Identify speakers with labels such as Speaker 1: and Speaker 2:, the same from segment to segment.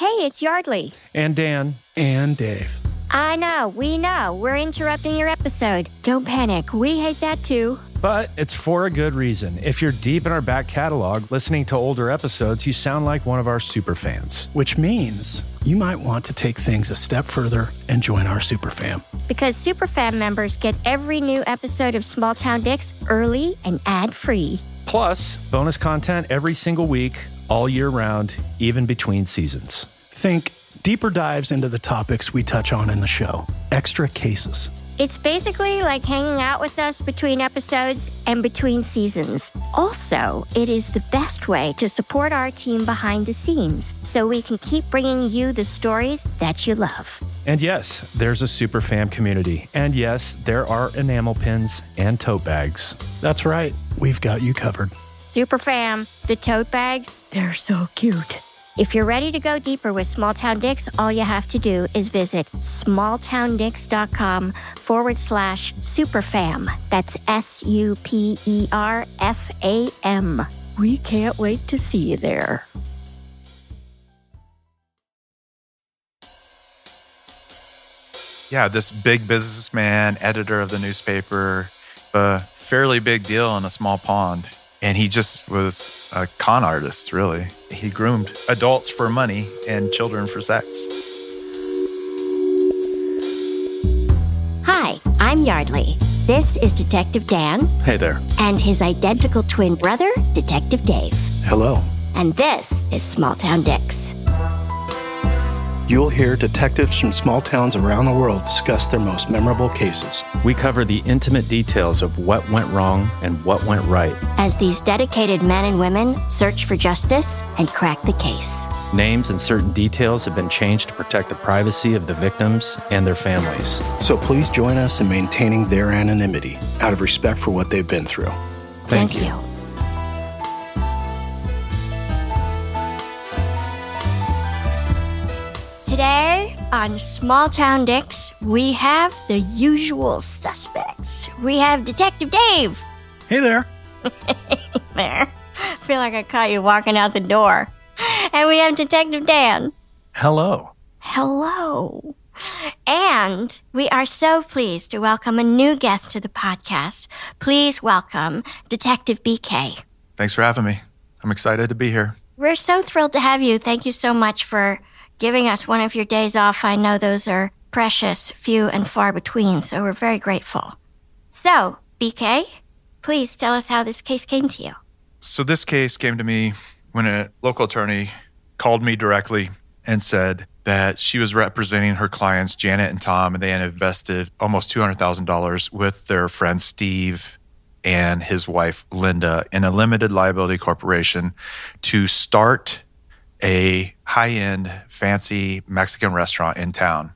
Speaker 1: Hey, it's Yardley.
Speaker 2: And Dan.
Speaker 3: And Dave.
Speaker 1: I know, we know. We're interrupting your episode. Don't panic. We hate that too.
Speaker 2: But it's for a good reason. If you're deep in our back catalog, listening to older episodes, you sound like one of our super fans.
Speaker 3: Which means you might want to take things a step further and join our super fam.
Speaker 1: Because super fam members get every new episode of Small Town Dicks early and ad-free.
Speaker 2: Plus, bonus content every single week, all year round, even between seasons.
Speaker 3: Think deeper dives into the topics we touch on in the show. Extra cases.
Speaker 1: It's basically like hanging out with us between episodes and between seasons. Also, it is the best way to support our team behind the scenes so we can keep bringing you the stories that you love.
Speaker 2: And yes, there's a super fam community. And yes, there are enamel pins and tote bags.
Speaker 3: That's right. We've got you covered.
Speaker 1: Super fam, the tote bags, they're so cute. If you're ready to go deeper with Small Town Dicks, all you have to do is visit smalltowndicks.com/superfam. That's SUPERFAM. We can't wait to see you there.
Speaker 4: Yeah, this big businessman, editor of the newspaper, a fairly big deal in a small pond. And he just was a con artist, really. He groomed adults for money and children for sex.
Speaker 1: Hi, I'm Yardley. This is Detective Dan.
Speaker 3: Hey there.
Speaker 1: And his identical twin brother, Detective Dave.
Speaker 3: Hello.
Speaker 1: And this is Small Town Dicks.
Speaker 3: You'll hear detectives from small towns around the world discuss their most memorable cases.
Speaker 2: We cover the intimate details of what went wrong and what went right.
Speaker 1: As these dedicated men and women search for justice and crack the case.
Speaker 2: Names and certain details have been changed to protect the privacy of the victims and their families.
Speaker 3: So please join us in maintaining their anonymity out of respect for what they've been through.
Speaker 1: Thank you. Today on Small Town Dicks, we have the usual suspects. We have Detective Dave.
Speaker 3: Hey there.
Speaker 1: There. I feel like I caught you walking out the door. And we have Detective Dan.
Speaker 2: Hello.
Speaker 1: Hello. And we are so pleased to welcome a new guest to the podcast. Please welcome Detective BK.
Speaker 4: Thanks for having me. I'm excited to be here.
Speaker 1: We're so thrilled to have you. Thank you so much for giving us one of your days off. I know those are precious, few and far between, so we're very grateful. So, BK, please tell us how this case came to you.
Speaker 4: So this case came to me when a local attorney called me directly and said that she was representing her clients, Janet and Tom, and they had invested almost $200,000 with their friend Steve and his wife, Linda, in a limited liability corporation to start a high-end, fancy Mexican restaurant in town.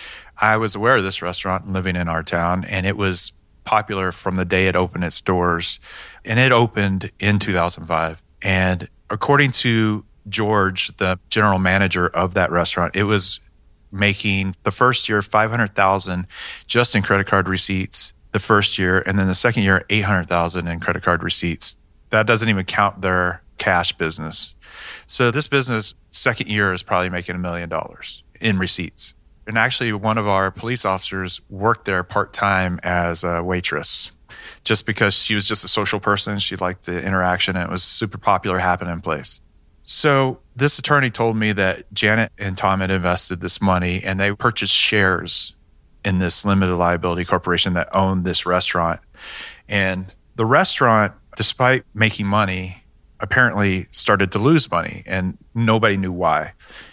Speaker 4: I was aware of this restaurant living in our town, and it was popular from the day it opened its doors. And it opened in 2005. And according to George, the general manager of that restaurant, it was making the first year $500,000 just in credit card receipts the first year, and then the second year $800,000 in credit card receipts. That doesn't even count their cash business. So this business, second year, is probably making $1 million in receipts. And actually, one of our police officers worked there part-time as a waitress just because she was just a social person. She liked the interaction, and it was super popular happening place. So this attorney told me that Janet and Tom had invested this money, and they purchased shares in this limited liability corporation that owned this restaurant. And the restaurant, despite making money, apparently started to lose money, and nobody knew why.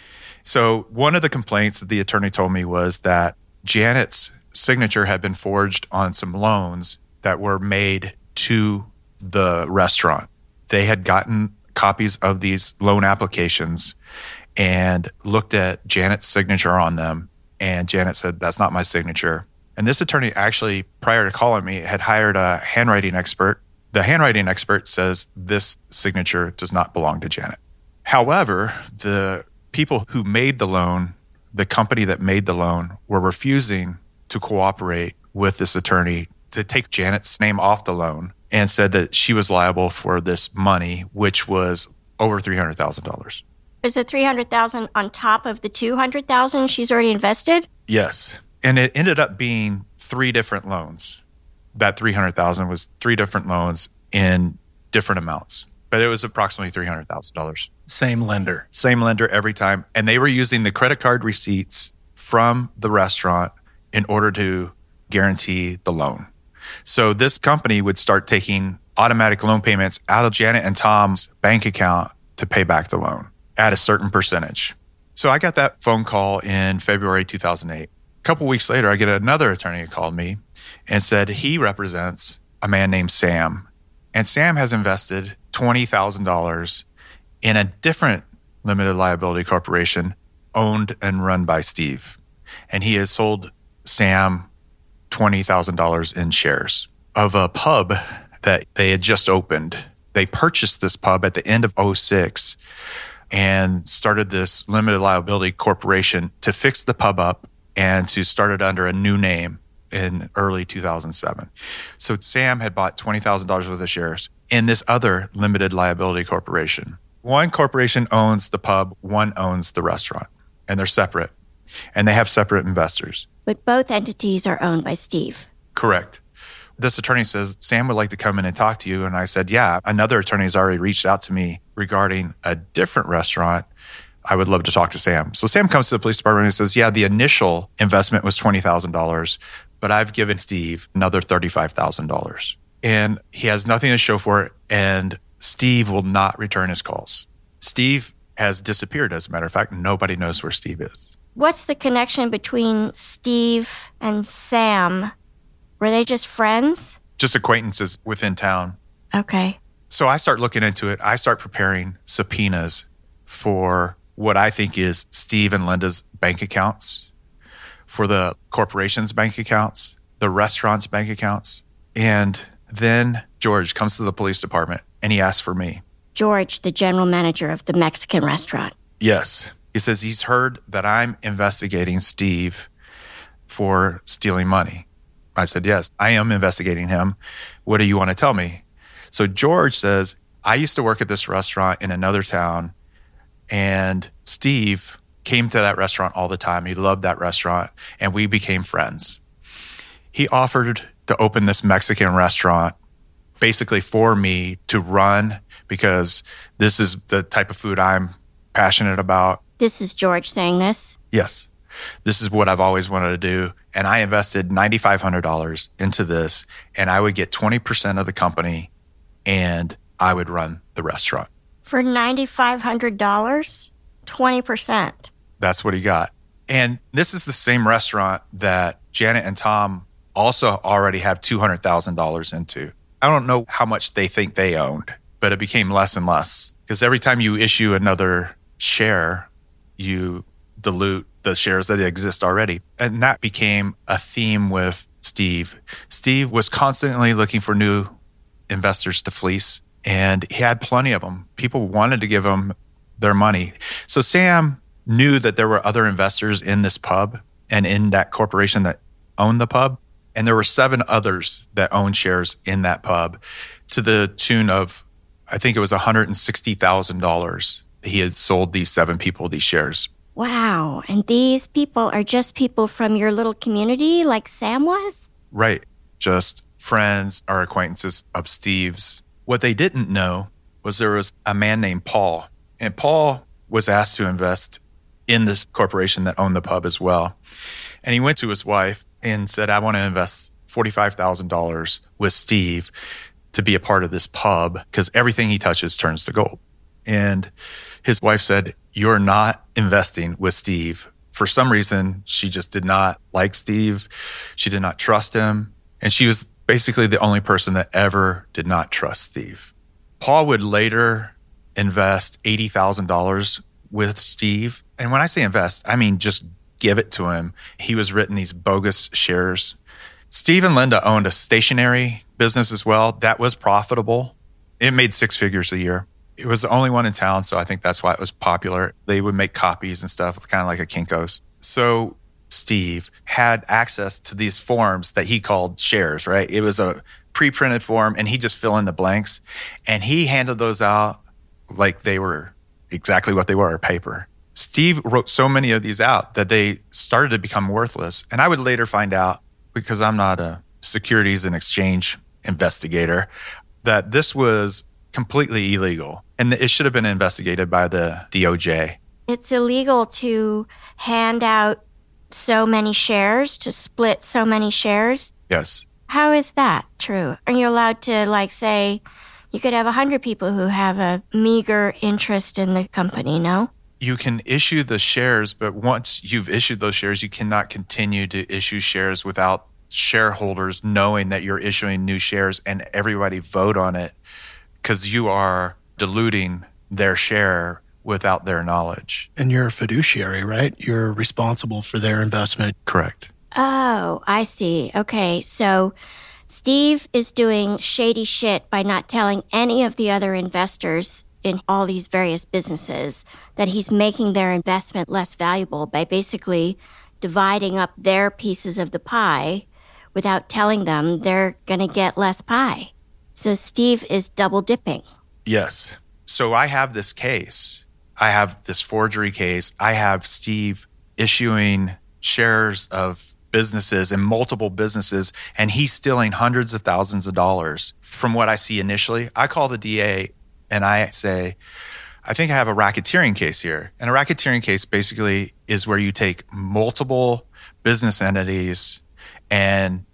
Speaker 4: So one of the complaints that the attorney told me was that Janet's signature had been forged on some loans that were made to the restaurant. They had gotten copies of these loan applications and looked at Janet's signature on them, and Janet said, "That's not my signature." And this attorney actually, prior to calling me, had hired a handwriting expert. The handwriting expert says this signature does not belong to Janet. However, the people who made the loan, the company that made the loan, were refusing to cooperate with this attorney to take Janet's name off the loan and said that she was liable for this money, which was over $300,000.
Speaker 1: is it 300,000 on top of the 200,000 she's already invested?
Speaker 4: Yes. And it ended up being 3 different loans. That 300,000 was 3 different loans in different amounts, but it was approximately $300,000.
Speaker 3: Same lender.
Speaker 4: Same lender every time. And they were using the credit card receipts from the restaurant in order to guarantee the loan. So this company would start taking automatic loan payments out of Janet and Tom's bank account to pay back the loan at a certain percentage. So I got that phone call in February 2008. A couple weeks later, I get another attorney who called me and said he represents a man named Sam. And Sam has invested $20,000 in a different limited liability corporation owned and run by Steve. And he has sold Sam $20,000 in shares of a pub that they had just opened. They purchased this pub at the end of 2006 and started this limited liability corporation to fix the pub up and to start it under a new name in early 2007. So Sam had bought $20,000 worth of shares in this other limited liability corporation. One corporation owns the pub, one owns the restaurant, and they're separate. And they have separate investors.
Speaker 1: But both entities are owned by Steve.
Speaker 4: Correct. This attorney says, Sam would like to come in and talk to you. And I said, yeah, another attorney has already reached out to me regarding a different restaurant. I would love to talk to Sam. So Sam comes to the police department and says, yeah, the initial investment was $20,000, but I've given Steve another $35,000. And he has nothing to show for it. And Steve will not return his calls. Steve has disappeared, as a matter of fact. Nobody knows where Steve is.
Speaker 1: What's the connection between Steve and Sam? Were they just friends?
Speaker 4: Just acquaintances within town.
Speaker 1: Okay.
Speaker 4: So I start looking into it. I start preparing subpoenas for what I think is Steve and Linda's bank accounts, for the corporation's bank accounts, the restaurant's bank accounts. And then George comes to the police department and he asks for me.
Speaker 1: George, the general manager of the Mexican restaurant.
Speaker 4: Yes. He says he's heard that I'm investigating Steve for stealing money. I said, yes, I am investigating him. What do you want to tell me? So George says, I used to work at this restaurant in another town, and Steve came to that restaurant all the time. He loved that restaurant, and we became friends. He offered to open this Mexican restaurant basically for me to run because this is the type of food I'm passionate about.
Speaker 1: This is George saying this?
Speaker 4: Yes. This is what I've always wanted to do. And I invested $9,500 into this, and I would get 20% of the company, and I would run the restaurant.
Speaker 1: For $9,500? 20%.
Speaker 4: That's what he got. And this is the same restaurant that Janet and Tom also already have $200,000 into. I don't know how much they think they owned, but it became less and less. Because every time you issue another share, you dilute the shares that exist already. And that became a theme with Steve. Steve was constantly looking for new investors to fleece, and he had plenty of them. People wanted to give him their money. So Sam knew that there were other investors in this pub and in that corporation that owned the pub. And there were 7 others that owned shares in that pub to the tune of, I think it was $160,000. He had sold these 7 people these shares.
Speaker 1: Wow. And these people are just people from your little community like Sam was?
Speaker 4: Right. Just friends or acquaintances of Steve's. What they didn't know was there was a man named Paul. And Paul was asked to invest in this corporation that owned the pub as well. And he went to his wife and said, I want to invest $45,000 with Steve to be a part of this pub because everything he touches turns to gold. And his wife said, you're not investing with Steve. For some reason, she just did not like Steve. She did not trust him. And she was basically the only person that ever did not trust Steve. Paul would later invest $80,000 with Steve. And when I say invest, I mean just give it to him. He was written these bogus shares. Steve and Linda owned a stationery business as well. That was profitable. It made 6 figures a year. It was the only one in town, so I think that's why it was popular. They would make copies and stuff, kind of like a Kinko's. So Steve had access to these forms that he called shares, right? It was a pre-printed form, and he just fill in the blanks. And he handed those out like they were exactly what they were, paper. Steve wrote so many of these out that they started to become worthless. And I would later find out, because I'm not a Securities and Exchange investigator, that this was completely illegal. And it should have been investigated by the DOJ.
Speaker 1: It's illegal to hand out so many shares, to split so many shares.
Speaker 4: Yes.
Speaker 1: How is that true? Are you allowed to, like, say, you could have 100 people who have a meager interest in the company, no?
Speaker 4: You can issue the shares, but once you've issued those shares, you cannot continue to issue shares without shareholders knowing that you're issuing new shares and everybody vote on it, because you are diluting their share without their knowledge.
Speaker 3: And you're a fiduciary, right? You're responsible for their investment.
Speaker 4: Correct.
Speaker 1: Oh, I see. Okay, so Steve is doing shady shit by not telling any of the other investors in all these various businesses that he's making their investment less valuable by basically dividing up their pieces of the pie without telling them they're going to get less pie. So Steve is double dipping.
Speaker 4: Yes. So I have this case. I have this forgery case. I have Steve issuing shares of businesses and multiple businesses, and he's stealing hundreds of thousands of dollars from what I see initially. I call the DA and I say, I think I have a racketeering case here. And a racketeering case basically is where you take multiple business entities and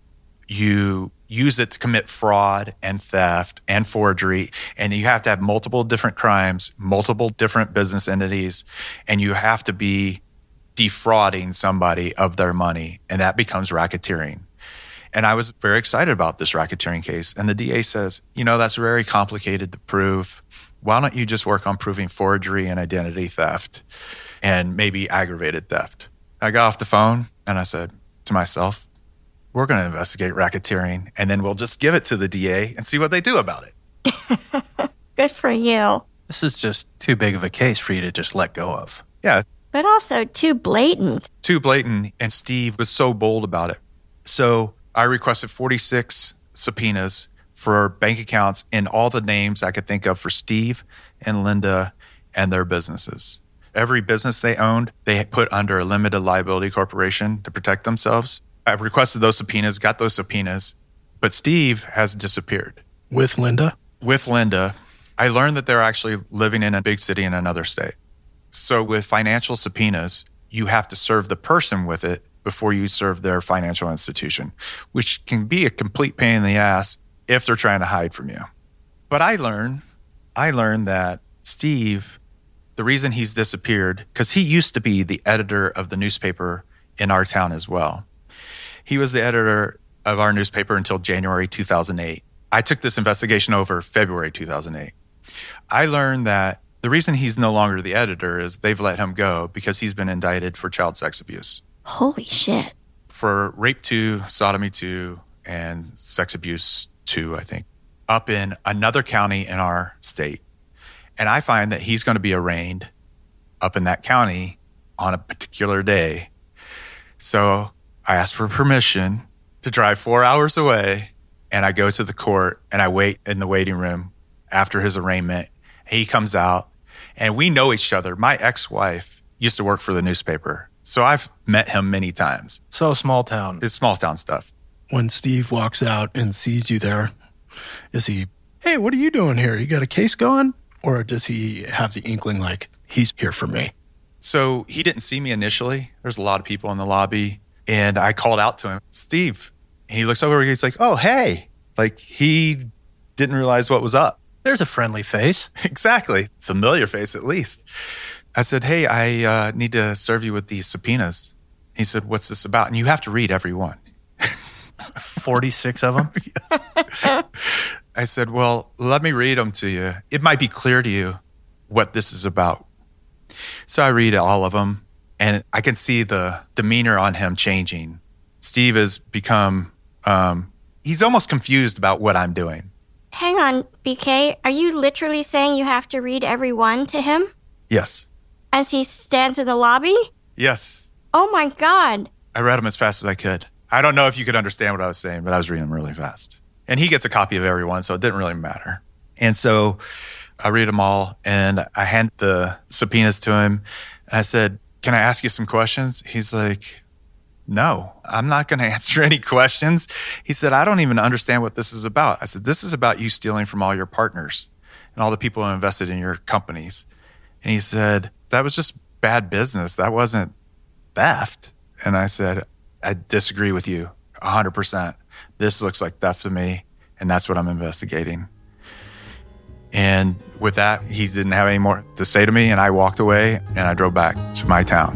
Speaker 4: you use it to commit fraud and theft and forgery. And you have to have multiple different crimes, multiple different business entities, and you have to be defrauding somebody of their money. And that becomes racketeering. And I was very excited about this racketeering case. And the DA says, that's very complicated to prove. Why don't you just work on proving forgery and identity theft and maybe aggravated theft? I got off the phone and I said to myself, we're going to investigate racketeering and then we'll just give it to the DA and see what they do about it.
Speaker 1: Good for you.
Speaker 5: This is just too big of a case for you to just let go of.
Speaker 4: Yeah.
Speaker 1: But also too blatant.
Speaker 4: Too blatant. And Steve was so bold about it. So I requested 46 subpoenas for bank accounts in all the names I could think of for Steve and Linda and their businesses. Every business they owned, they put under a limited liability corporation to protect themselves. I requested those subpoenas, got those subpoenas, but Steve has disappeared.
Speaker 3: With Linda?
Speaker 4: With Linda. I learned that they're actually living in a big city in another state. So with financial subpoenas, you have to serve the person with it before you serve their financial institution, which can be a complete pain in the ass if they're trying to hide from you. But I learned that Steve, the reason he's disappeared, because he used to be the editor of the newspaper in our town as well. He was the editor of our newspaper until January 2008. I took this investigation over February 2008. I learned that the reason he's no longer the editor is they've let him go because he's been indicted for child sex abuse.
Speaker 1: Holy shit.
Speaker 4: For rape 2, sodomy 2, and sex abuse 2, I think, up in another county in our state. And I find that he's going to be arraigned up in that county on a particular day. So I asked for permission to drive 4 hours away, and I go to the court and I wait in the waiting room after his arraignment. He comes out and we know each other. My ex-wife used to work for the newspaper, so I've met him many times.
Speaker 5: So small town.
Speaker 4: It's small town stuff.
Speaker 3: When Steve walks out and sees you there, is he, hey, what are you doing here? You got a case going? Or does he have the inkling like, he's here for me?
Speaker 4: So he didn't see me initially. There's a lot of people in the lobby. And I called out to him, Steve. And he looks over and he's like, oh, hey. Like he didn't realize what was up.
Speaker 5: There's a friendly face.
Speaker 4: Exactly. Familiar face, at least. I said, hey, I need to serve you with these subpoenas. He said, what's this about? And you have to read every one.
Speaker 5: 46 of them?
Speaker 4: Yes. I said, well, let me read them to you. It might be clear to you what this is about. So I read all of them, and I can see the demeanor on him changing. Steve has become, he's almost confused about what I'm doing.
Speaker 1: Hang on, BK. Are you literally saying you have to read every one to him?
Speaker 4: Yes.
Speaker 1: As he stands in the lobby?
Speaker 4: Yes.
Speaker 1: Oh my God.
Speaker 4: I read them as fast as I could. I don't know if you could understand what I was saying, but I was reading them really fast. And he gets a copy of every one, so it didn't really matter. And so I read them all, and I hand the subpoenas to him. And I said, "Can I ask you some questions?" He's like, "No, I'm not going to answer any questions." He said, "I don't even understand what this is about." I said, "This is about you stealing from all your partners and all the people who invested in your companies." And he said, "That was just bad business. That wasn't theft." And I said, "I disagree with you 100%. This looks like theft to me, and that's what I'm investigating." And with that, he didn't have any more to say to me, and I walked away, and I drove back to my town.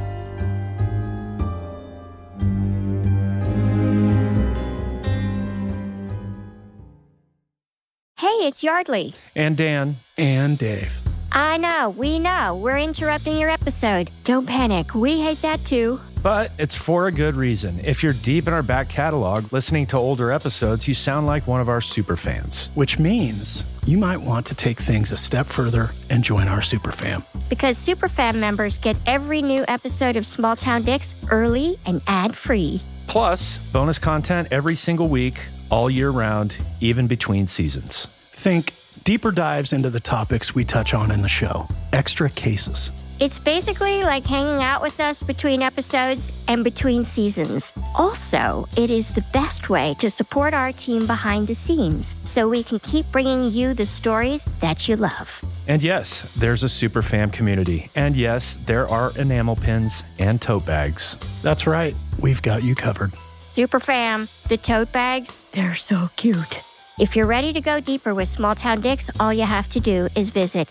Speaker 1: Hey, it's Yardley.
Speaker 2: And Dan.
Speaker 3: And Dave.
Speaker 1: I know, we know. We're interrupting your episode. Don't panic. We hate that too.
Speaker 2: But it's for a good reason. If you're deep in our back catalog, listening to older episodes, you sound like one of our super fans.
Speaker 3: Which means you might want to take things a step further and join our super fam.
Speaker 1: Because Superfam members get every new episode of Small Town Dicks early and ad-free.
Speaker 2: Plus, bonus content every single week, all year round, even between seasons.
Speaker 3: Think deeper dives into the topics we touch on in the show. Extra cases.
Speaker 1: It's basically like hanging out with us between episodes and between seasons. Also, it is the best way to support our team behind the scenes so we can keep bringing you the stories that you love.
Speaker 2: And yes, there's a super fam community. And yes, there are enamel pins and tote bags.
Speaker 3: That's right. We've got you covered.
Speaker 1: Superfam, the tote bags, they're so cute. If you're ready to go deeper with Small Town Dicks, all you have to do is visit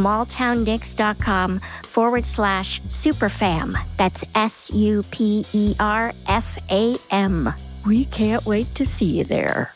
Speaker 1: smalltowndicks.com/superfam. That's SUPERFAM. We can't wait to see you there.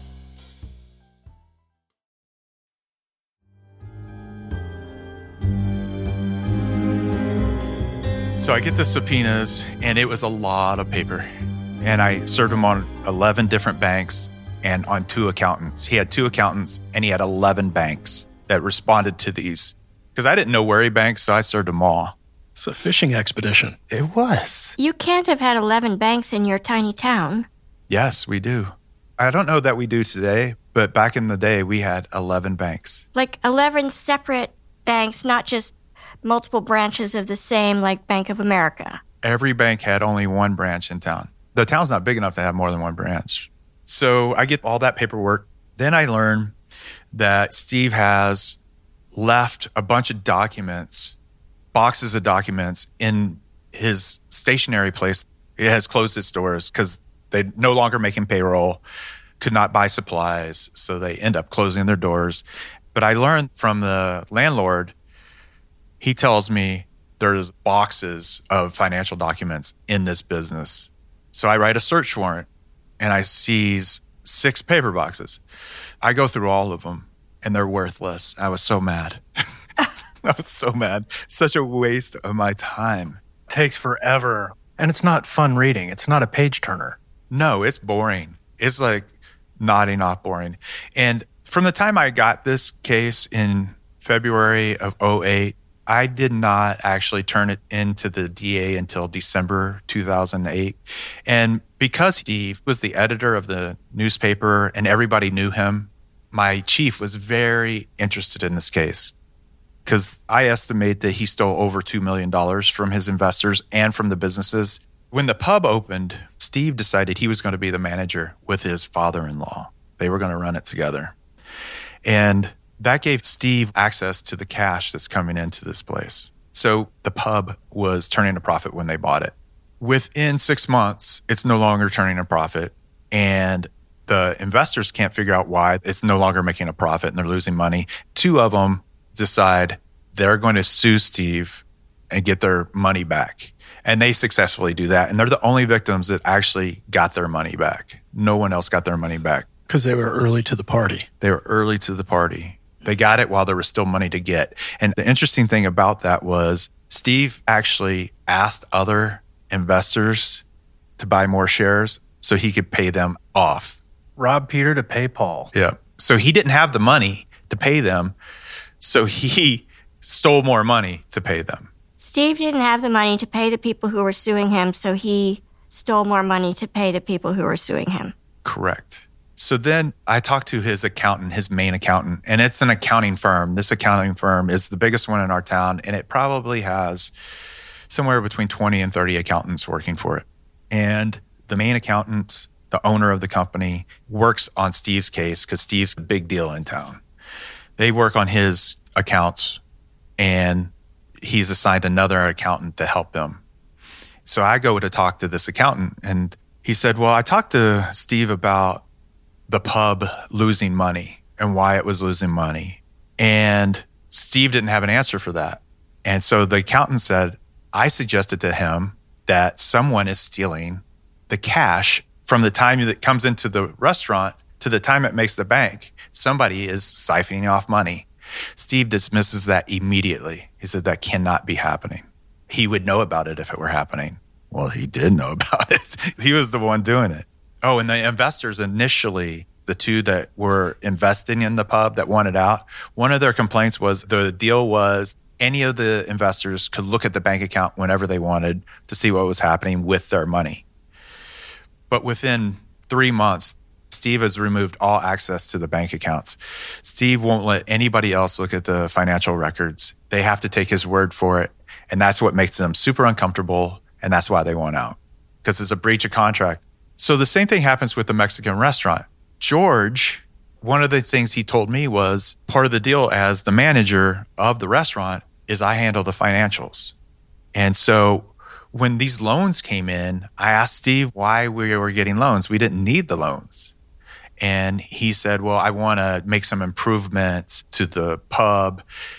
Speaker 4: So I get the subpoenas, and it was a lot of paper. And I served him on 11 different banks and on 2 accountants. He had 2 accountants, and he had 11 banks that responded to these. Because I didn't know where he banked, so I served them all.
Speaker 3: It's a fishing expedition.
Speaker 4: It was.
Speaker 1: You can't have had 11 banks in your tiny town.
Speaker 4: Yes, we do. I don't know that we do today, but back in the day, we had 11 banks.
Speaker 1: Like 11 separate banks, not just multiple branches of the same, like Bank of America.
Speaker 4: Every bank had only one branch in town. The town's not big enough to have more than one branch. So I get all that paperwork. Then I learn that Steve has left a bunch of documents, boxes of documents in his stationery place. It has closed its doors because they no longer making payroll, could not buy supplies. So they end up closing their doors. But I learned from the landlord, he tells me there's boxes of financial documents in this business. So I write a search warrant. And I seize 6 paper boxes. I go through all of them, and they're worthless. I was so mad. I was so mad. Such a waste of my time.
Speaker 5: Takes forever. And it's not fun reading. It's not a page turner.
Speaker 4: No, it's boring. It's like nodding off boring. And from the time I got this case in February of 2008, I did not actually turn it into the DA until December 2008. And because Steve was the editor of the newspaper and everybody knew him, my chief was very interested in this case because I estimate that he stole over $2 million from his investors and from the businesses. When the pub opened, Steve decided he was going to be the manager with his father-in-law. They were going to run it together. And that gave Steve access to the cash that's coming into this place. So the pub was turning a profit when they bought it. Within 6 months, it's no longer turning a profit. And the investors can't figure out why it's no longer making a profit and they're losing money. 2 of them decide they're going to sue Steve and get their money back. And they successfully do that. And they're the only victims that actually got their money back. No one else got their money back.
Speaker 3: Because they were early to the party.
Speaker 4: They were early to the party. They got it while there was still money to get. And the interesting thing about that was Steve actually asked other investors to buy more shares so he could pay them off.
Speaker 5: Rob Peter to pay Paul.
Speaker 4: Yeah. So he didn't have the money to pay them. So he stole more money to pay them.
Speaker 1: Steve didn't have the money to pay the people who were suing him, so he stole more money to pay the people who were suing him.
Speaker 4: Correct. So then I talked to his accountant, his main accountant, and it's an accounting firm. This accounting firm is the biggest one in our town, and it probably has somewhere between 20 and 30 accountants working for it. And the main accountant, the owner of the company, works on Steve's case because Steve's a big deal in town. They work on his accounts, and he's assigned another accountant to help them. So I go to talk to this accountant, and he said, well, I talked to Steve about the pub losing money and why it was losing money. And Steve didn't have an answer for that. And so the accountant said, I suggested to him that someone is stealing the cash from the time that comes into the restaurant to the time it makes the bank. Somebody is siphoning off money. Steve dismisses that immediately. He said that cannot be happening. He would know about it if it were happening. Well, he did know about it. He was the one doing it. Oh, and the investors initially, the two that were investing in the pub that wanted out, one of their complaints was the deal was any of the investors could look at the bank account whenever they wanted to see what was happening with their money. But within 3 months, Steve has removed all access to the bank accounts. Steve won't let anybody else look at the financial records. They have to take his word for it. And that's what makes them super uncomfortable. And that's why they want out, because it's a breach of contract. So the same thing happens with the Mexican restaurant. George, one of the things he told me was part of the deal as the manager of the restaurant is I handle the financials. And so when these loans came in, I asked Steve why we were getting loans. We didn't need the loans. And he said, well, I want to make some improvements to the pub.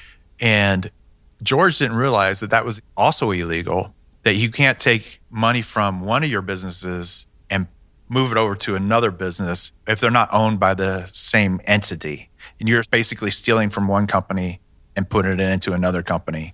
Speaker 4: And George didn't realize that that was also illegal, that you can't take money from one of your businesses and move it over to another business if they're not owned by the same entity. And you're basically stealing from one company and putting it into another company.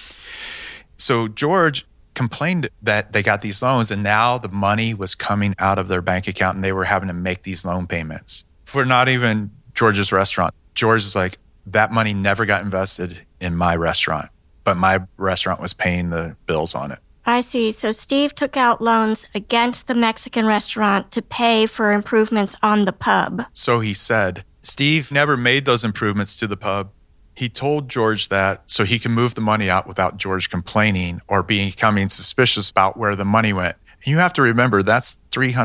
Speaker 4: So George complained that they got these loans and now the money was coming out of their bank account and they were having to make these loan payments for not even George's restaurant. George was like, that money never got invested in my restaurant, but my restaurant was paying the bills on it.
Speaker 1: I see. So Steve took out loans against the Mexican restaurant to pay for improvements on the pub.
Speaker 4: So he said, Steve never made those improvements to the pub. He told George that so he can move the money out without George complaining or becoming suspicious about where the money went. And you have to remember, that's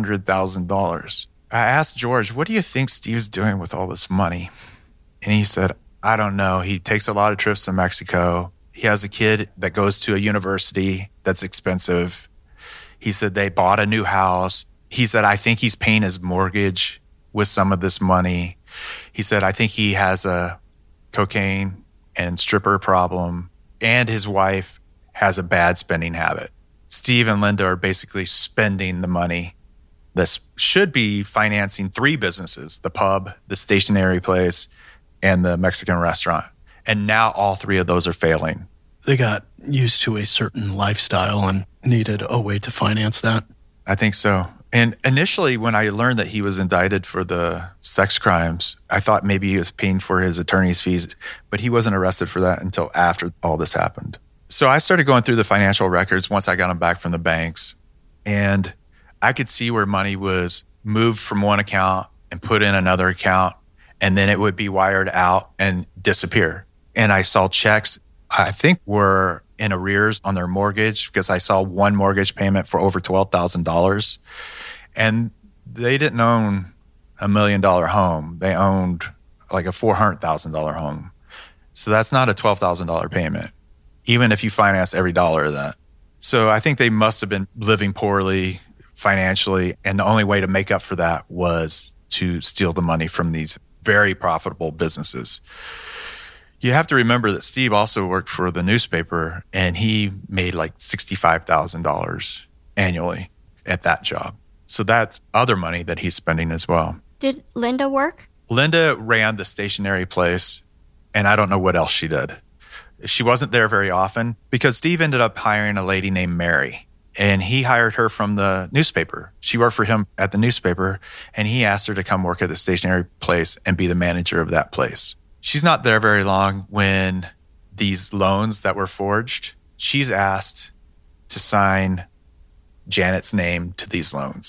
Speaker 4: $300,000. I asked George, what do you think Steve's doing with all this money? And he said, I don't know. He takes a lot of trips to Mexico. He has a kid that goes to a university that's expensive. He said they bought a new house. He said, I think he's paying his mortgage with some of this money. He said, I think he has a cocaine and stripper problem, and his wife has a bad spending habit. Steve and Linda are basically spending the money that should be financing 3 businesses, the pub, the stationery place, and the Mexican restaurant. And now all 3 of those are failing.
Speaker 3: They got used to a certain lifestyle and needed a way to finance that.
Speaker 4: I think so. And initially, when I learned that he was indicted for the sex crimes, I thought maybe he was paying for his attorney's fees, but he wasn't arrested for that until after all this happened. So I started going through the financial records once I got them back from the banks, and I could see where money was moved from one account and put in another account, and then it would be wired out and disappear. And I saw checks, I think, were in arrears on their mortgage because I saw one mortgage payment for over $12,000. And they didn't own $1 million home. They owned like a $400,000 home. So that's not a $12,000 payment, even if you finance every dollar of that. So I think they must have been living poorly financially. And the only way to make up for that was to steal the money from these very profitable businesses. You have to remember that Steve also worked for the newspaper and he made like $65,000 annually at that job. So that's other money that he's spending as well.
Speaker 1: Did Linda work?
Speaker 4: Linda ran the stationery place, and I don't know what else she did. She wasn't there very often because Steve ended up hiring a lady named Mary, and he hired her from the newspaper. She worked for him at the newspaper, and he asked her to come work at the stationery place and be the manager of that place. She's not there very long when these loans that were forged, she's asked to sign Janet's name to these loans.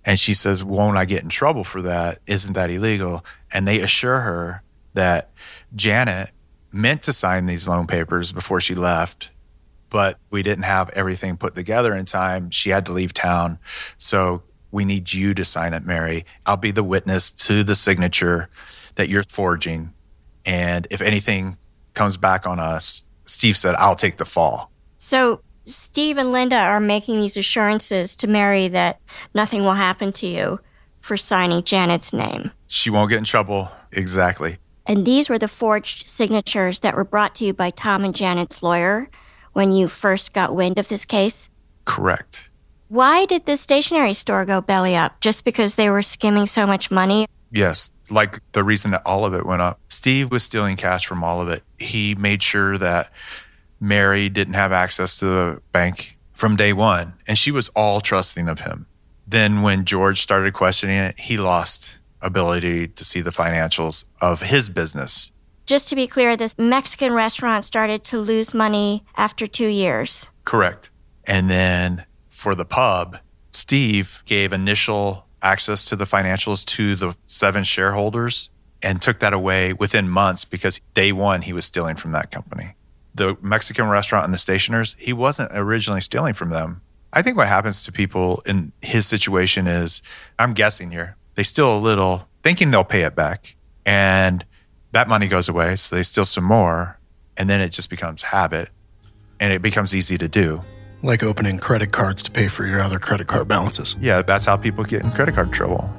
Speaker 4: And she says, won't I get in trouble for that? Isn't that illegal? And they assure her that Janet meant to sign these loan papers before she left, but we didn't have everything put together in time. She had to leave town. So we need you to sign it, Mary. I'll be the witness to the signature that you're forging. And if anything comes back on us, Steve said, I'll take the fall.
Speaker 1: So Steve and Linda are making these assurances to Mary that nothing will happen to you for signing Janet's name.
Speaker 4: She won't get in trouble. Exactly.
Speaker 1: And these were the forged signatures that were brought to you by Tom and Janet's lawyer when you first got wind of this case?
Speaker 4: Correct.
Speaker 1: Why did the stationery store go belly up? Just because they were skimming so much money?
Speaker 4: Yes, like the reason that all of it went up. Steve was stealing cash from all of it. He made sure that Mary didn't have access to the bank from day one, and she was all trusting of him. Then when George started questioning it, he lost ability to see the financials of his business.
Speaker 1: Just to be clear, this Mexican restaurant started to lose money after 2 years.
Speaker 4: Correct. And then for the pub, Steve gave initial access to the financials to the 7 shareholders and took that away within months because day one he was stealing from that company. The Mexican restaurant and the stationers, he wasn't originally stealing from them. I think what happens to people in his situation is, I'm guessing here, they steal a little, thinking they'll pay it back. And that money goes away, so they steal some more. And then it just becomes habit. And it becomes easy to do.
Speaker 3: Like opening credit cards to pay for your other credit card balances.
Speaker 4: Yeah, that's how people get in credit card trouble.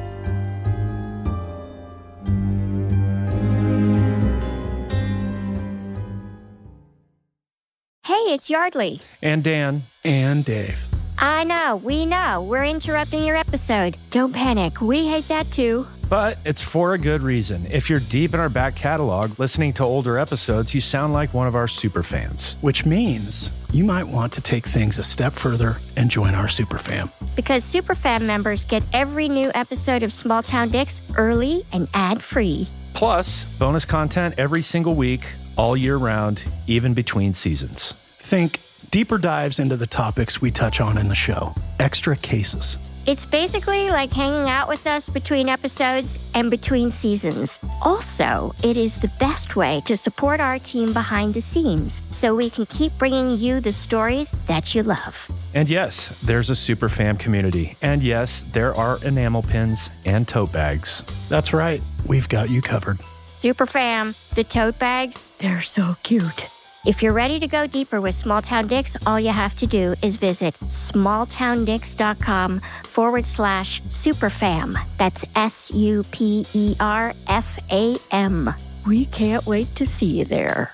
Speaker 1: Hey, it's Yardley.
Speaker 2: And Dan.
Speaker 3: And Dave.
Speaker 1: I know, we know. We're interrupting your episode. Don't panic. We hate that too.
Speaker 2: But it's for a good reason. If you're deep in our back catalog, listening to older episodes, you sound like one of our super fans.
Speaker 3: Which means you might want to take things a step further and join our super fam.
Speaker 1: Because super fam members get every new episode of Small Town Dicks early and ad-free.
Speaker 2: Plus, bonus content every single week, all year round, even between seasons.
Speaker 3: Think deeper dives into the topics we touch on in the show. Extra cases.
Speaker 1: It's basically like hanging out with us between episodes and between seasons. Also, it is the best way to support our team behind the scenes so we can keep bringing you the stories that you love.
Speaker 2: And yes, there's a super fam community. And yes, there are enamel pins and tote bags.
Speaker 3: That's right. We've got you covered.
Speaker 1: Super fam, the tote bags, they're so cute. If you're ready to go deeper with Small Town Dicks, all you have to do is visit smalltowndicks.com/superfam. That's SUPERFAM. We can't wait to see you there.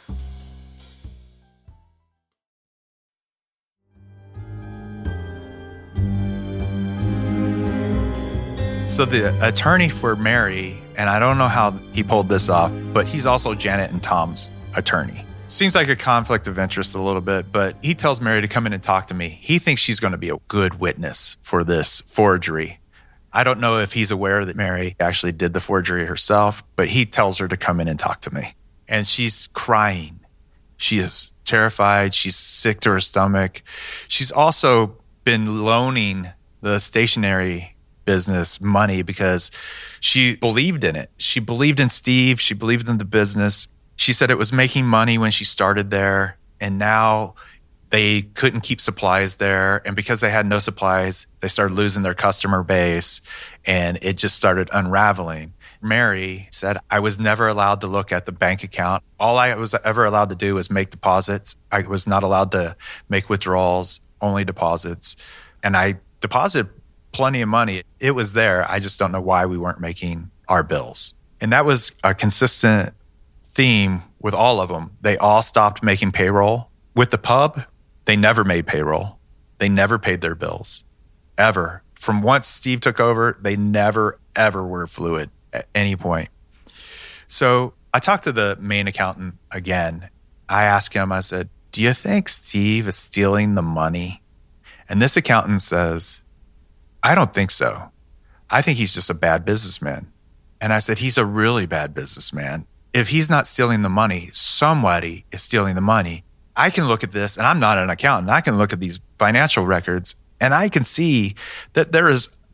Speaker 4: So the attorney for Mary, and I don't know how he pulled this off, but he's also Janet and Tom's attorney. Seems like a conflict of interest a little bit, but he tells Mary to come in and talk to me. He thinks she's going to be a good witness for this forgery. I don't know if he's aware that Mary actually did the forgery herself, but he tells her to come in and talk to me. And she's crying. She is terrified. She's sick to her stomach. She's also been loaning the stationery business money because she believed in it. She believed in Steve. She believed in the business. She said it was making money when she started there, and now they couldn't keep supplies there. And because they had no supplies, they started losing their customer base, and it just started unraveling. Mary said, I was never allowed to look at the bank account. All I was ever allowed to do was make deposits. I was not allowed to make withdrawals, only deposits. And I deposited plenty of money. It was there. I just don't know why we weren't making our bills. And that was a consistent theme with all of them. They all stopped making payroll. With the pub, they never made payroll. They never paid their bills, ever. From once Steve took over, they never, ever were fluid at any point. So I talked to the main accountant again. I asked him, I said, do you think Steve is stealing the money? And this accountant says, I don't think so. I think he's just a bad businessman. And I said, he's a really bad businessman. If he's not stealing the money, somebody is stealing the money. I can look at this, and I'm not an accountant. I can look at these financial records, and I can see that there is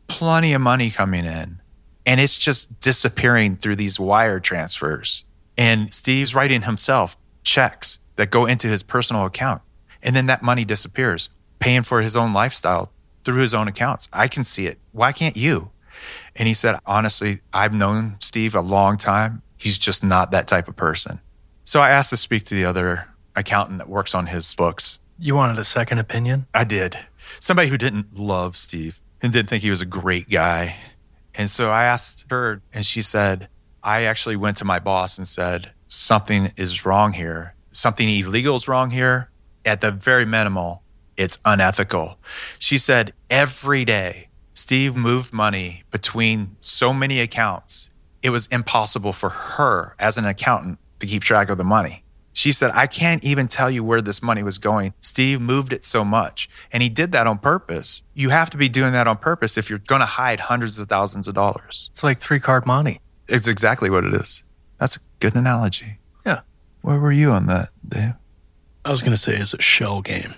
Speaker 4: plenty of money coming in, and it's just disappearing through these wire transfers. And Steve's writing himself checks that go into his personal account. And then that money disappears, paying for his own lifestyle through his own accounts. I can see it. Why can't you? And he said, honestly, I've known Steve a long time. He's just not that type of person. So I asked to speak to the other accountant that works on his books.
Speaker 5: You wanted a second opinion?
Speaker 4: I did. Somebody who didn't love Steve and didn't think he was a great guy. And so I asked her, and she said, I actually went to my boss and said, something is wrong here. Something illegal is wrong here. At the very minimal, it's unethical. She said every day, Steve moved money between so many accounts, it was impossible for her as an accountant to keep track of the money. She said, I can't even tell you where this money was going. Steve moved it so much, and he did that on purpose. You have to be doing that on purpose if you're going to hide hundreds of thousands of dollars.
Speaker 5: It's like 3-card money.
Speaker 4: It's exactly what it is. That's a good analogy.
Speaker 5: Yeah.
Speaker 4: Where were you on that, Dave?
Speaker 3: I was going to say it's a shell game.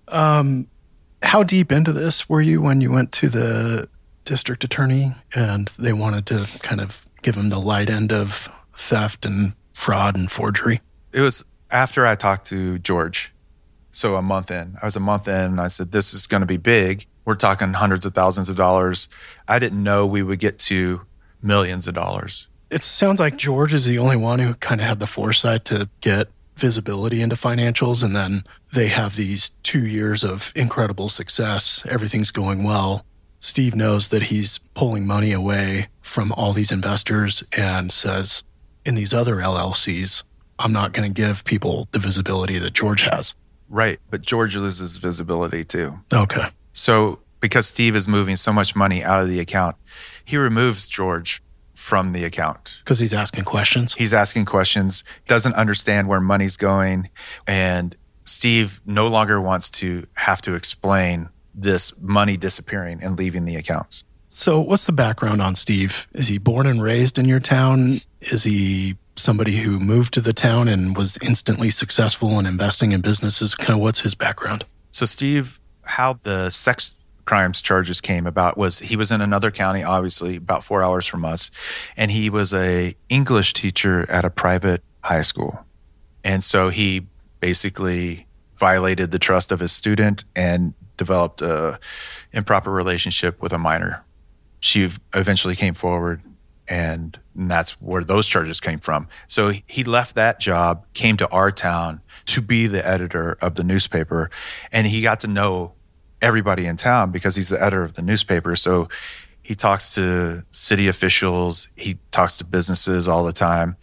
Speaker 3: How deep into this were you when you went to the district attorney and they wanted to kind of give him the light end of theft and fraud and forgery?
Speaker 4: It was after I talked to George. So a month in. I was a month in, and I said, this is going to be big. We're talking hundreds of thousands of dollars. I didn't know we would get to millions of dollars.
Speaker 3: It sounds like George is the only one who kind of had the foresight to get visibility into financials, and then they have these 2 years of incredible success. Everything's going well. Steve knows that he's pulling money away from all these investors and says, in these other LLCs, I'm not going to give people the visibility that George has.
Speaker 4: Right. But George loses visibility too.
Speaker 3: Okay.
Speaker 4: So because Steve is moving so much money out of the account, he removes George from the account.
Speaker 3: Because he's asking questions?
Speaker 4: He's asking questions, doesn't understand where money's going. And Steve no longer wants to have to explain this money disappearing and leaving the accounts.
Speaker 3: So what's the background on Steve? Is he born and raised in your town? Is he somebody who moved to the town and was instantly successful in investing in businesses? Kind of what's his background?
Speaker 4: So Steve, how the sex crimes charges came about was he was in another county, obviously about 4 hours from us, and he was a English teacher at a private high school. And so he basically violated the trust of his student and developed a improper relationship with a minor. She eventually came forward, and that's where those charges came from. So he left that job, came to our town to be the editor of the newspaper, and he got to know everybody in town because he's the editor of the newspaper. So he talks to city officials, he talks to businesses all the time.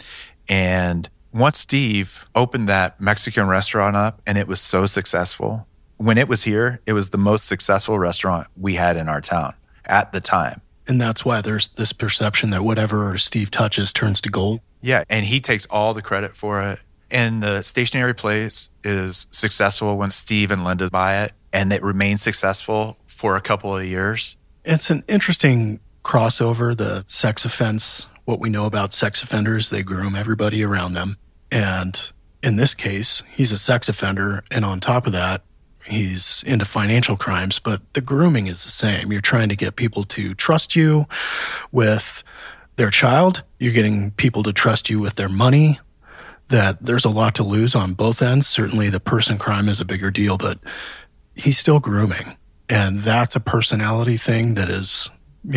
Speaker 4: And once Steve opened that Mexican restaurant up, and it was so successful, when it was here, it was the most successful restaurant we had in our town at the time.
Speaker 3: And that's why there's this perception that whatever Steve touches turns to gold.
Speaker 4: Yeah, and he takes all the credit for it. And the stationery place is successful when Steve and Linda buy it, and it remains successful for a couple of years.
Speaker 3: It's an interesting crossover, the sex offense. What we know about sex offenders, they groom everybody around them. And in this case, he's a sex offender, and on top of that, he's into financial crimes, but the grooming is the same. You're trying to get people to trust you with their child. You're getting people to trust you with their money. That there's a lot to lose on both ends. Certainly the person crime is a bigger deal, but he's still grooming. And that's a personality thing that is,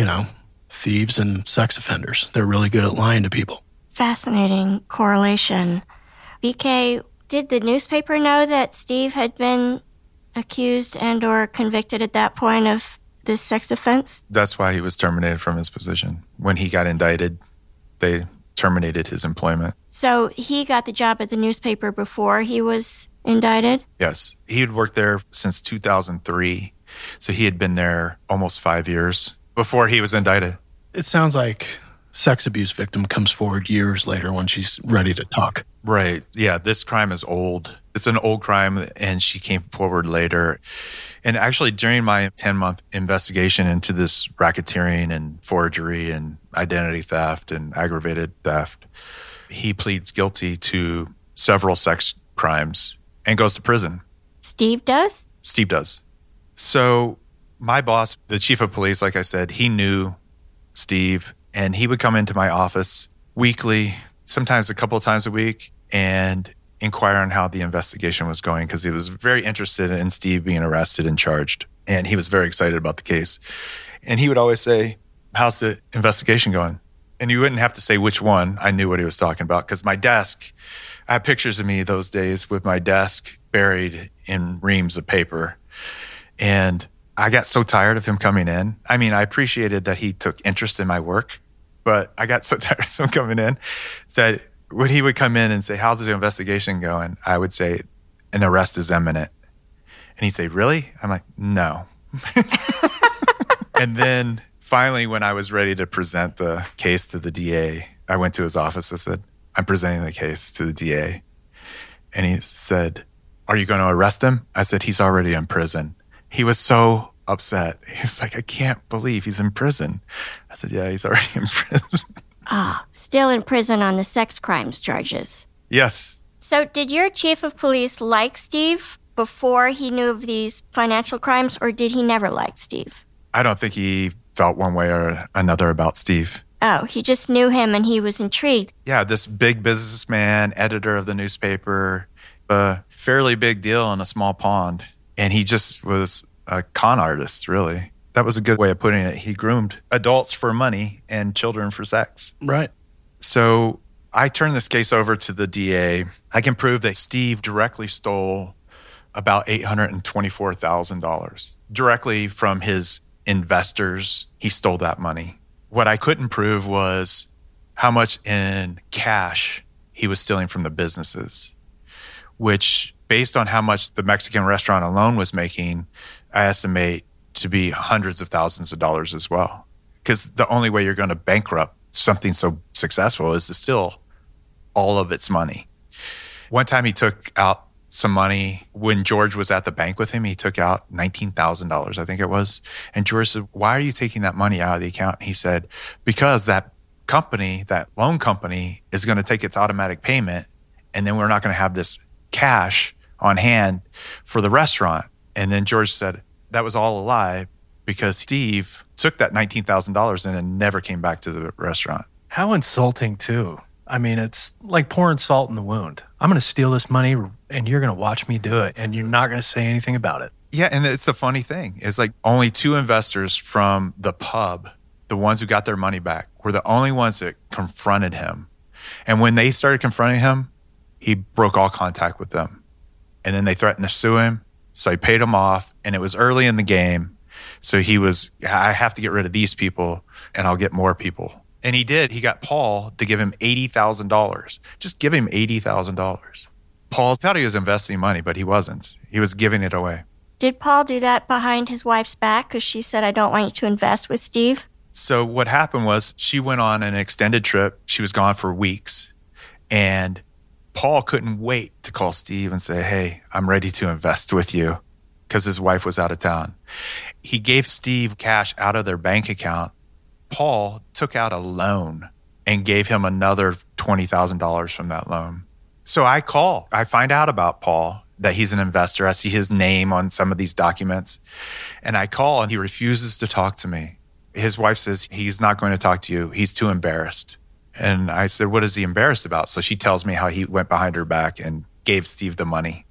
Speaker 3: thieves and sex offenders. They're really good at lying to people.
Speaker 1: Fascinating correlation. BK, did the newspaper know that Steve had been accused and or convicted at that point of this sex offense?
Speaker 4: That's why he was terminated from his position. When he got indicted, they terminated his employment.
Speaker 1: So he got the job at the newspaper before he was indicted?
Speaker 4: Yes. He had worked there since 2003. So he had been there almost 5 years before he was indicted.
Speaker 3: It sounds like sex abuse victim comes forward years later when she's ready to talk.
Speaker 4: Right. Yeah, this crime is old. It's an old crime, and she came forward later. And actually, during my 10-month investigation into this racketeering and forgery and identity theft and aggravated theft, he pleads guilty to several sex crimes and goes to prison.
Speaker 1: Steve does?
Speaker 4: Steve does. So My boss, the chief of police, like I said, he knew Steve, and he would come into my office weekly, sometimes a couple of times a week, and inquire on how the investigation was going because he was very interested in Steve being arrested and charged. And he was very excited about the case. And he would always say, how's the investigation going? And you wouldn't have to say which one. I knew what he was talking about because my desk, I have pictures of me those days with my desk buried in reams of paper. And I got so tired of him coming in. I mean, I appreciated that he took interest in my work, but I got so tired of him coming in that when he would come in and say, how's the investigation going? I would say, an arrest is imminent. And he'd say, really? I'm like, no. And then finally, when I was ready to present the case to the DA, I went to his office. I said, I'm presenting the case to the DA. And he said, are you going to arrest him? I said, he's already in prison. He was so upset. He was like, I can't believe he's in prison. I said, yeah, he's already in prison.
Speaker 1: Still in prison on the sex crimes charges.
Speaker 4: Yes.
Speaker 1: So did your chief of police like Steve before he knew of these financial crimes, or did he never like Steve?
Speaker 4: I don't think he felt one way or another about Steve.
Speaker 1: Oh, he just knew him and he was intrigued.
Speaker 4: Yeah, this big businessman, editor of the newspaper, a fairly big deal in a small pond. And he just was a con artist, really. That was a good way of putting it. He groomed adults for money and children for sex.
Speaker 3: Right.
Speaker 4: So I turned this case over to the DA. I can prove that Steve directly stole about $824,000 directly from his investors. He stole that money. What I couldn't prove was how much in cash he was stealing from the businesses, which based on how much the Mexican restaurant alone was making, I estimate to be hundreds of thousands of dollars as well. Because the only way you're going to bankrupt something so successful is to steal all of its money. One time he took out some money when George was at the bank with him. He took out $19,000, I think it was. And George said, why are you taking that money out of the account? And he said, because that company, that loan company, is going to take its automatic payment, and then we're not going to have this cash on hand for the restaurant. And then George said, that was all a lie because Steve took that $19,000 and never came back to the restaurant.
Speaker 5: How insulting, too. I mean, it's like pouring salt in the wound. I'm going to steal this money and you're going to watch me do it and you're not going to say anything about it.
Speaker 4: Yeah, and it's a funny thing. It's like only two investors from the pub, the ones who got their money back, were the only ones that confronted him. And when they started confronting him, he broke all contact with them. And then they threatened to sue him. So he paid them off, and it was early in the game. So he was, I have to get rid of these people and I'll get more people. And he did. He got Paul to give him $80,000. Just give him $80,000. Paul thought he was investing money, but he wasn't. He was giving it away.
Speaker 1: Did Paul do that behind his wife's back because she said, I don't want you to invest with Steve?
Speaker 4: So what happened was she went on an extended trip. She was gone for weeks. And Paul couldn't wait to call Steve and say, hey, I'm ready to invest with you, because his wife was out of town. He gave Steve cash out of their bank account. Paul took out a loan and gave him another $20,000 from that loan. So I call. I find out about Paul, that he's an investor. I see his name on some of these documents. And I call and he refuses to talk to me. His wife says he's not going to talk to you. He's too embarrassed. And I said, what is he embarrassed about? So she tells me how he went behind her back and gave Steve the money.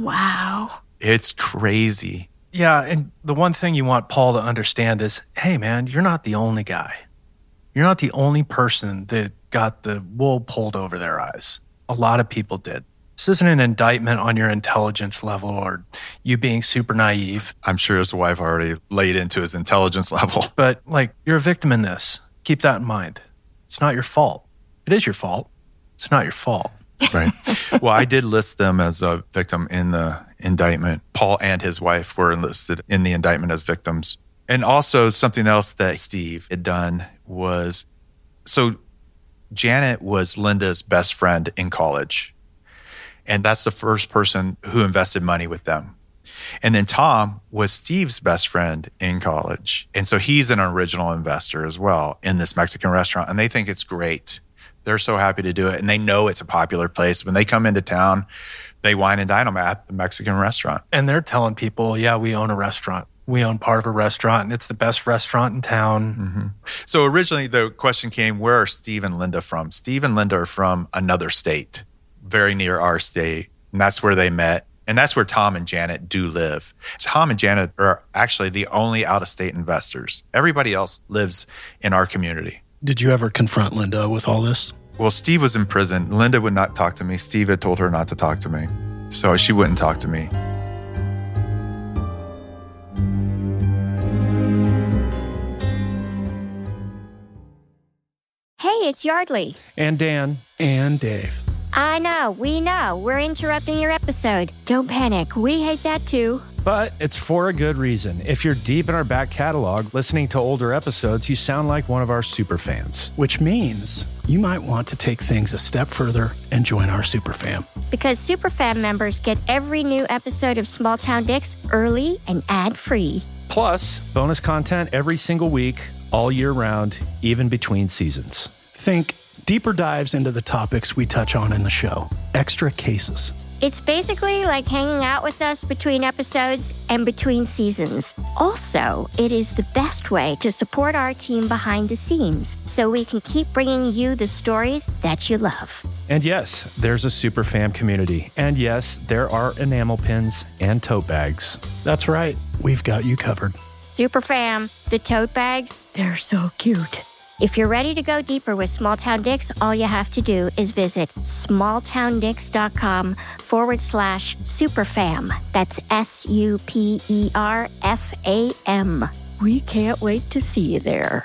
Speaker 1: Wow.
Speaker 4: It's crazy.
Speaker 5: Yeah, and the one thing you want Paul to understand is, hey, man, you're not the only guy. You're not the only person that got the wool pulled over their eyes. A lot of people did. This isn't an indictment on your intelligence level or you being super naive.
Speaker 4: I'm sure his wife already laid into his intelligence level.
Speaker 5: But, you're a victim in this. Keep that in mind. It's not your fault. It is your fault. It's not your fault.
Speaker 4: Right. Well, I did list them as a victim in the indictment. Paul and his wife were enlisted in the indictment as victims. And also something else that Steve had done was, so Janet was Linda's best friend in college. And that's the first person who invested money with them. And then Tom was Steve's best friend in college. And so he's an original investor as well in this Mexican restaurant. And they think it's great. They're so happy to do it. And they know it's a popular place. When they come into town, they wine and dine them at the Mexican restaurant.
Speaker 5: And they're telling people, yeah, we own a restaurant. We own part of a restaurant, and it's the best restaurant in town.
Speaker 4: Mm-hmm. So originally the question came, where are Steve and Linda from? Steve and Linda are from another state, very near our state, and that's where they met. And that's where Tom and Janet do live. Tom and Janet are actually the only out-of-state investors. Everybody else lives in our community.
Speaker 3: Did you ever confront Linda with all this?
Speaker 4: Well, Steve was in prison. Linda would not talk to me. Steve had told her not to talk to me. So she wouldn't talk to me.
Speaker 1: Hey, it's Yardley.
Speaker 2: And Dan.
Speaker 3: And Dave.
Speaker 1: I know, we know. We're interrupting your episode. Don't panic. We hate that too.
Speaker 2: But it's for a good reason. If you're deep in our back catalog listening to older episodes, you sound like one of our super fans.
Speaker 3: Which means you might want to take things a step further and join our super fam.
Speaker 1: Because super fam members get every new episode of Small Town Dicks early and ad-free.
Speaker 2: Plus, bonus content every single week, all year round, even between seasons.
Speaker 3: Think deeper dives into the topics we touch on in the show. Extra cases.
Speaker 1: It's basically like hanging out with us between episodes and between seasons. Also, it is the best way to support our team behind the scenes so we can keep bringing you the stories that you love.
Speaker 2: And yes, there's a super fam community. And yes, there are enamel pins and tote bags.
Speaker 3: That's right. We've got you covered.
Speaker 1: Super fam, the tote bags, they're so cute. If you're ready to go deeper with Small Town Dicks, all you have to do is visit smalltowndicks.com/superfam. That's SUPERFAM. We can't wait to see you there.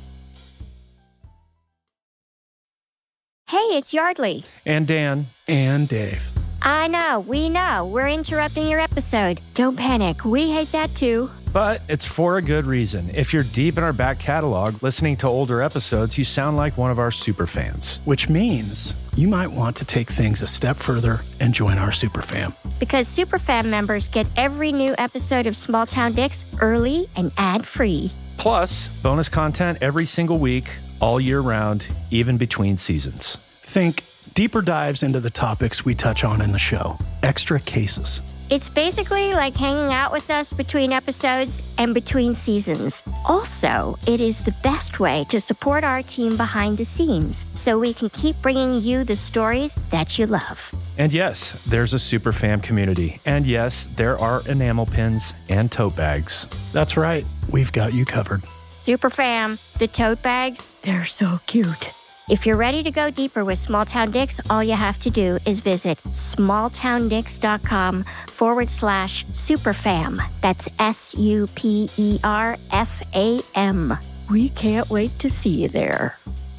Speaker 1: Hey, it's Yardley.
Speaker 2: And Dan.
Speaker 3: And Dave.
Speaker 1: I know, we know. We're interrupting your episode. Don't panic. We hate that too.
Speaker 2: But it's for a good reason. If you're deep in our back catalog listening to older episodes, you sound like one of our super fans.
Speaker 3: Which means you might want to take things a step further and join our super fam.
Speaker 1: Because super fam members get every new episode of Small Town Dicks early and ad-free.
Speaker 2: Plus, bonus content every single week, all year round, even between seasons.
Speaker 3: Think deeper dives into the topics we touch on in the show. Extra cases.
Speaker 1: It's basically like hanging out with us between episodes and between seasons. Also, it is the best way to support our team behind the scenes so we can keep bringing you the stories that you love.
Speaker 2: And yes, there's a super fam community. And yes, there are enamel pins and tote bags.
Speaker 3: That's right. We've got you covered.
Speaker 1: Super fam, the tote bags, they're so cute. If you're ready to go deeper with Small Town Dicks, all you have to do is visit smalltowndicks.com/superfam. That's SUPERFAM. We can't wait to see you there.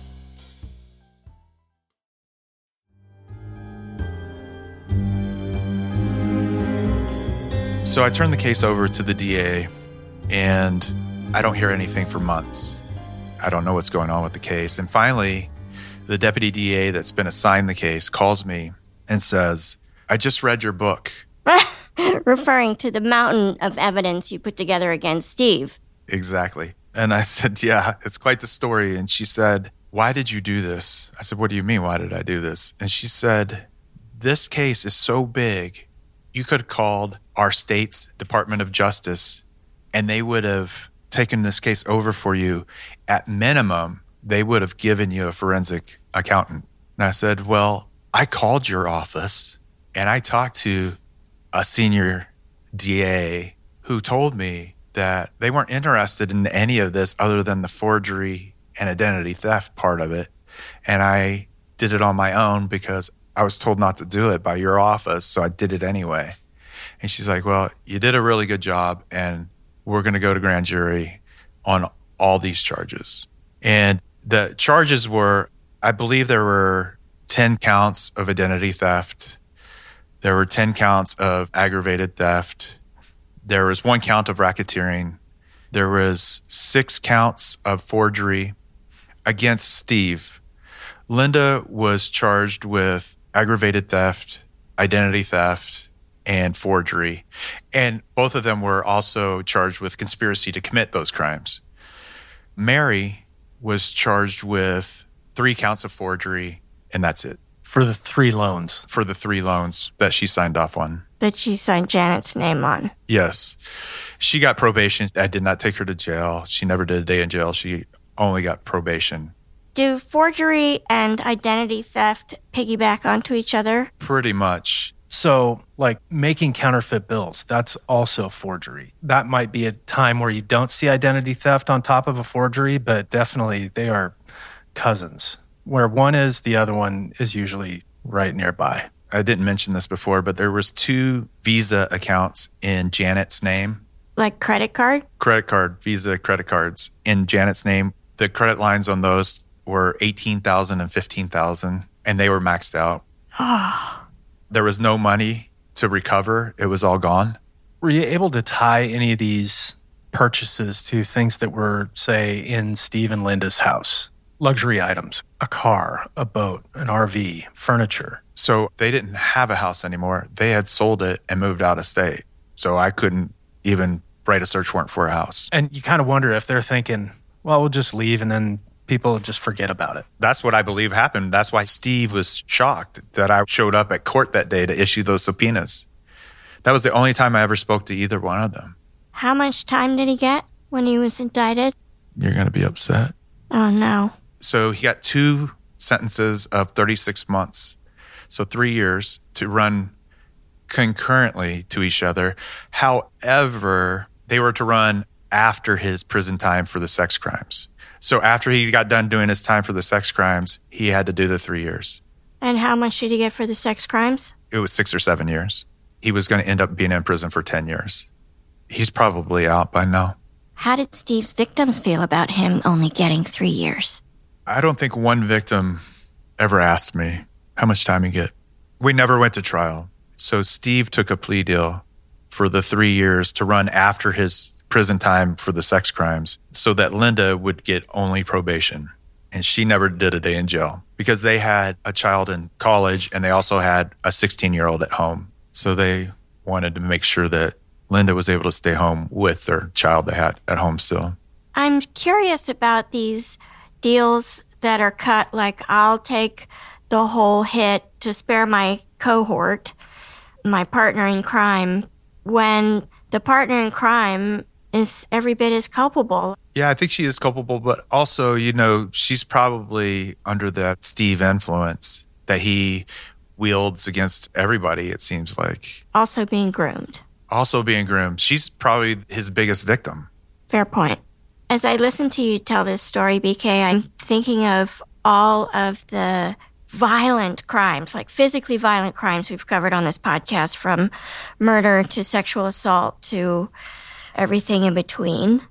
Speaker 4: So I turned the case over to the DA, and I don't hear anything for months. I don't know what's going on with the case. And finally, the deputy DA that's been assigned the case calls me and says, I just read your book.
Speaker 1: Referring to the mountain of evidence you put together against Steve.
Speaker 4: Exactly. And I said, yeah, it's quite the story. And she said, why did you do this? I said, what do you mean, why did I do this? And she said, this case is so big, you could have called our state's Department of Justice and they would have taken this case over for you. At minimum, they would have given you a forensic accountant. And I said, well, I called your office and I talked to a senior DA who told me that they weren't interested in any of this other than the forgery and identity theft part of it. And I did it on my own because I was told not to do it by your office, so I did it anyway. And she's like, well, you did a really good job, and we're going to go to grand jury on all these charges. And the charges were, I believe there were 10 counts of identity theft. There were 10 counts of aggravated theft. There was 1 count of racketeering. There was 6 counts of forgery against Steve. Linda was charged with aggravated theft, identity theft, and forgery. And both of them were also charged with conspiracy to commit those crimes. Mary was charged with 3 counts of forgery, and that's it.
Speaker 5: For the 3 loans.
Speaker 4: For the 3 loans that she signed off on.
Speaker 1: that she signed Janet's name on.
Speaker 4: Yes. She got probation. I did not take her to jail. She never did a day in jail. She only got probation.
Speaker 1: Do forgery and identity theft piggyback onto each other?
Speaker 4: Pretty much.
Speaker 5: So, like making counterfeit bills, that's also forgery. That might be a time where you don't see identity theft on top of a forgery, but definitely they are cousins. Where one is, the other one is usually right nearby.
Speaker 4: I didn't mention this before, but there was 2 Visa accounts in Janet's name.
Speaker 1: Like credit card?
Speaker 4: Credit card, Visa credit cards in Janet's name. The credit lines on those were $18,000 and $15,000, and they were maxed out. There was no money to recover. It was all gone.
Speaker 5: Were you able to tie any of these purchases to things that were, say, in Steve and Linda's house? Luxury items, a car, a boat, an RV, furniture.
Speaker 4: So they didn't have a house anymore. They had sold it and moved out of state. So I couldn't even write a search warrant for a house.
Speaker 5: And you kind of wonder if they're thinking, well, we'll just leave and then people just forget about it.
Speaker 4: That's what I believe happened. That's why Steve was shocked that I showed up at court that day to issue those subpoenas. That was the only time I ever spoke to either one of them.
Speaker 1: How much time did he get when he was indicted?
Speaker 4: You're going to be upset.
Speaker 1: Oh, no.
Speaker 4: So he got 2 sentences of 36 months. So 3 years to run concurrently to each other. However, they were to run after his prison time for the sex crimes. So after he got done doing his time for the sex crimes, he had to do the 3 years.
Speaker 1: And how much did he get for the sex crimes?
Speaker 4: It was 6 or 7 years. He was going to end up being in prison for 10 years. He's probably out by now.
Speaker 1: How did Steve's victims feel about him only getting 3 years?
Speaker 4: I don't think one victim ever asked me how much time you get. We never went to trial. So Steve took a plea deal for the 3 years to run after his prison time for the sex crimes so that Linda would get only probation. And she never did a day in jail because they had a child in college and they also had a 16-year-old at home. So they wanted to make sure that Linda was able to stay home with their child they had at home still.
Speaker 1: I'm curious about these deals that are cut, like I'll take the whole hit to spare my cohort, my partner in crime, when the partner in crime is every bit as culpable.
Speaker 4: Yeah, I think she is culpable, but also, she's probably under that Steve influence that he wields against everybody, it seems like.
Speaker 1: Also being groomed.
Speaker 4: She's probably his biggest victim.
Speaker 1: Fair point. As I listen to you tell this story, BK, I'm thinking of all of the violent crimes, like physically violent crimes we've covered on this podcast, from murder to sexual assault to everything in between.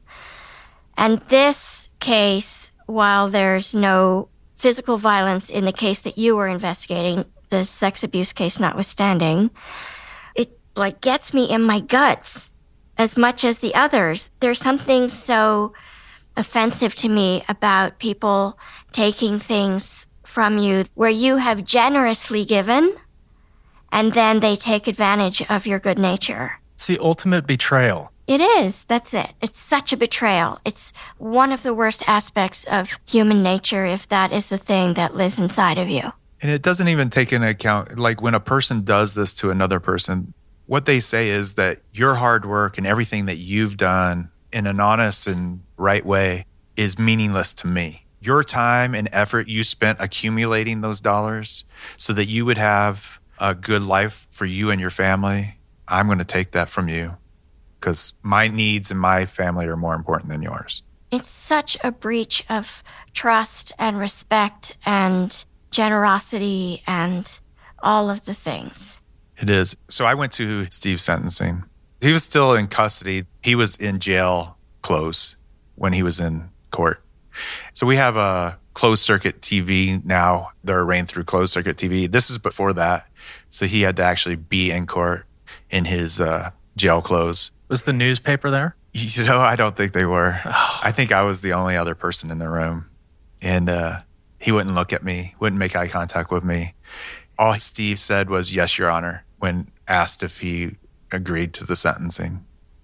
Speaker 1: And this case, while there's no physical violence in the case that you were investigating, the sex abuse case notwithstanding, it gets me in my guts as much as the others. There's something so offensive to me about people taking things from you where you have generously given and then they take advantage of your good nature.
Speaker 5: It's the ultimate betrayal.
Speaker 1: It is. That's it. It's such a betrayal. It's one of the worst aspects of human nature if that is the thing that lives inside of you.
Speaker 4: And it doesn't even take into account, like when a person does this to another person, what they say is that your hard work and everything that you've done in an honest and right way is meaningless to me. Your time and effort you spent accumulating those dollars so that you would have a good life for you and your family, I'm going to take that from you because my needs and my family are more important than yours.
Speaker 1: It's such a breach of trust and respect and generosity and all of the things.
Speaker 4: It is. So I went to Steve's sentencing. He was still in custody. He was in jail clothes when he was in court. So we have a closed circuit TV now. They're arraigned through closed circuit TV. This is before that. So he had to actually be in court in his jail clothes.
Speaker 5: Was the newspaper there?
Speaker 4: I don't think they were. I think I was the only other person in the room. And he wouldn't look at me, wouldn't make eye contact with me. All Steve said was, "Yes, Your Honor," when asked if he agreed to the sentencing.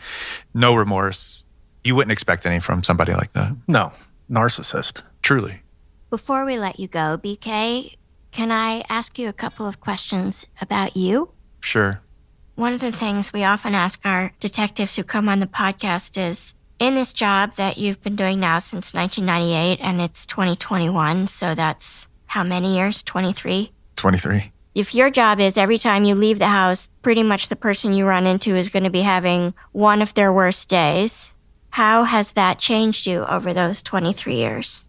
Speaker 4: No remorse. You wouldn't expect any from somebody like that.
Speaker 5: No. Narcissist.
Speaker 4: Truly.
Speaker 1: Before we let you go, BK, can I ask you a couple of questions about you?
Speaker 4: Sure.
Speaker 1: one of the things we often ask our detectives who come on the podcast is, in this job that you've been doing now since 1998, and it's 2021, so that's how many years? 23?
Speaker 4: 23.
Speaker 1: If your job is every time you leave the house, pretty much the person you run into is going to be having one of their worst days, how has that changed you over those 23 years?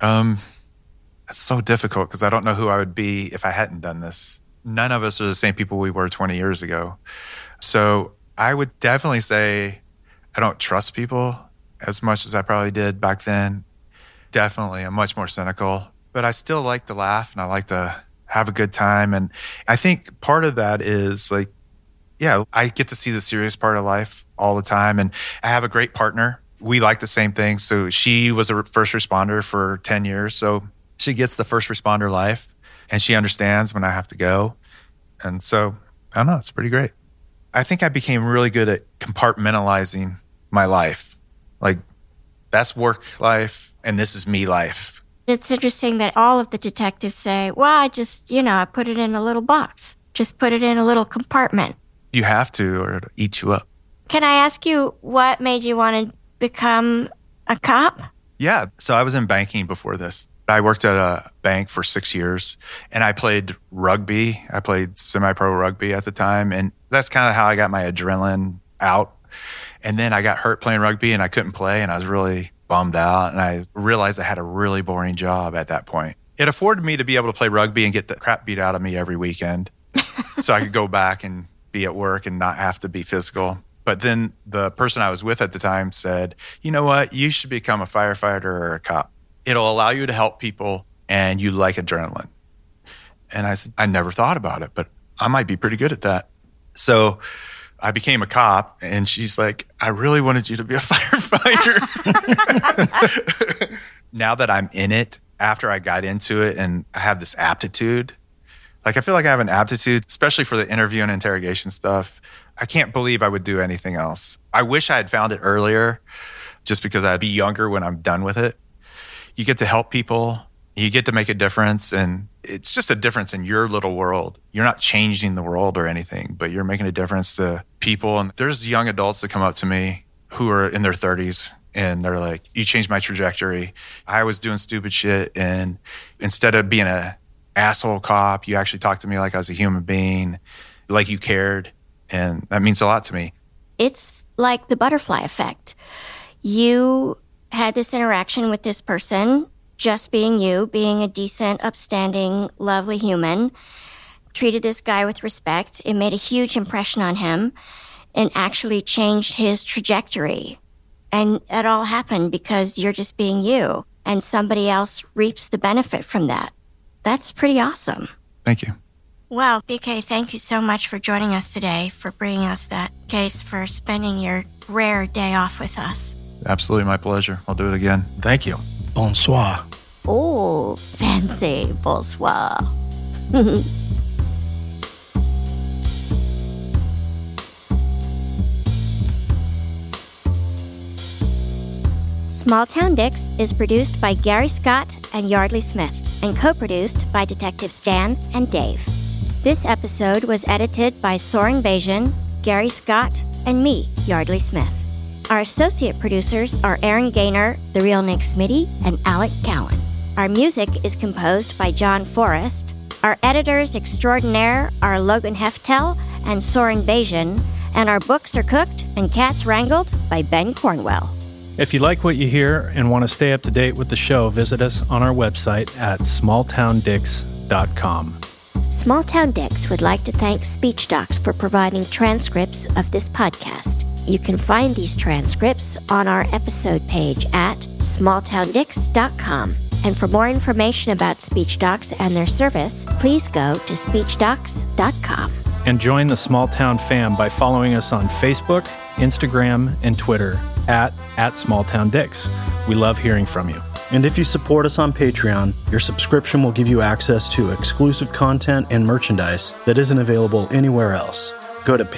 Speaker 4: It's so difficult because I don't know who I would be if I hadn't done this. None of us are the same people we were 20 years ago. So I would definitely say I don't trust people as much as I probably did back then. Definitely, I'm much more cynical. But I still like to laugh and I like to have a good time. And I think part of that is like, yeah, I get to see the serious part of life all the time. And I have a great partner. We like the same things. So she was a first responder for 10 years. So she gets the first responder life and she understands when I have to go. And so, I don't know, it's pretty great. I think I became really good at compartmentalizing my life. Like, that's work life and this is me life.
Speaker 1: It's interesting that all of the detectives say, well, I just, I put it in a little box. Just put it in a little compartment.
Speaker 4: You have to, or it'll eat you up.
Speaker 1: Can I ask you what made you want to become a cop?
Speaker 4: Yeah. So I was in banking before this. I worked at a bank for 6 years and I played rugby. I played semi-pro rugby at the time. And that's kind of how I got my adrenaline out. And then I got hurt playing rugby and I couldn't play and I was really bummed out. And I realized I had a really boring job at that point. It afforded me to be able to play rugby and get the crap beat out of me every weekend. So I could go back and be at work and not have to be physical. But then the person I was with at the time said, you know what? You should become a firefighter or a cop. It'll allow you to help people and you like adrenaline. And I said, I never thought about it, but I might be pretty good at that. So I became a cop and she's like, I really wanted you to be a firefighter. Now that I'm in it, after I got into it and I have this aptitude, like I feel like I have an aptitude, especially for the interview and interrogation stuff. I can't believe I would do anything else. I wish I had found it earlier just because I'd be younger when I'm done with it. You get to help people, you get to make a difference, and it's just a difference in your little world. You're not changing the world or anything, but you're making a difference to people. And there's young adults that come up to me who are in their 30s, and they're like, you changed my trajectory. I was doing stupid shit, and instead of being a asshole cop, you actually talked to me like I was a human being, like you cared, and that means a lot to me.
Speaker 1: It's like the butterfly effect. You had this interaction with this person, just being you, being a decent, upstanding, lovely human, treated this guy with respect. It made a huge impression on him and actually changed his trajectory. And it all happened because you're just being you and somebody else reaps the benefit from that. That's pretty awesome.
Speaker 4: Thank you.
Speaker 1: Well, BK, thank you so much for joining us today, for bringing us that case, for spending your rare day off with us.
Speaker 4: Absolutely, my pleasure. I'll do it again.
Speaker 5: Thank you.
Speaker 3: Bonsoir.
Speaker 1: Oh, fancy. Bonsoir. Small Town Dicks is produced by Gary Scott and Yardley Smith and co-produced by Detectives Dan and Dave. This episode was edited by Soren Bajan, Gary Scott, and me, Yardley Smith. Our associate producers are Aaron Gaynor, The Real Nick Smitty, and Alec Cowan. Our music is composed by John Forrest. Our editors extraordinaire are Logan Heftel and Soren Bajan, and our books are cooked and cats wrangled by Ben Cornwell.
Speaker 2: If you like what you hear and want to stay up to date with the show, visit us on our website at smalltowndicks.com.
Speaker 1: Small Town Dicks would like to thank Speech Docs for providing transcripts of this podcast. You can find these transcripts on our episode page at smalltowndicks.com. And for more information about Speech Docs and their service, please go to speechdocs.com.
Speaker 2: And join the Small Town fam by following us on Facebook, Instagram, and Twitter at SmallTownDicks. We love hearing from you.
Speaker 3: And if you support us on Patreon, your subscription will give you access to exclusive content and merchandise that isn't available anywhere else. Go to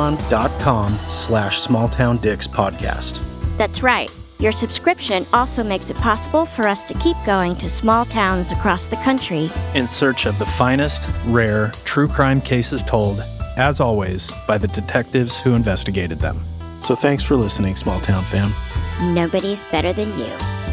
Speaker 3: patreon.com/smalltowndickspodcast.
Speaker 1: That's right. Your subscription also makes it possible for us to keep going to small towns across the country
Speaker 2: in search of the finest, rare, true crime cases told as always, by the detectives who investigated them.
Speaker 3: So thanks for listening, Small Town Fam.
Speaker 1: Nobody's better than you.